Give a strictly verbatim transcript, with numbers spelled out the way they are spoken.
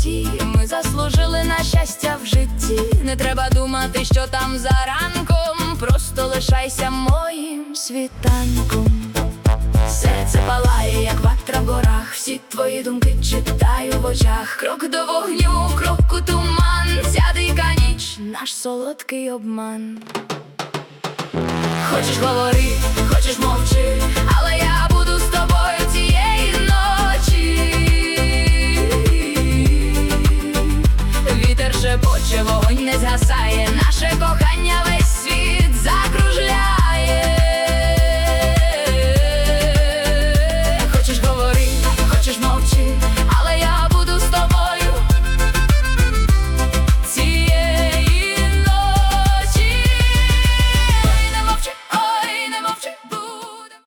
святі. Ми заслужили на щастя в житті. Не треба думати, що там за ранком, просто лишайся моїм світанком. Серце палає, як ватра в горах, всі твої думки читаю в очах. Крок до вогню, крок у туман, ця дика ніч, наш солодкий обман. Хочеш говори, хочеш мовчи, але я буду з тобою ці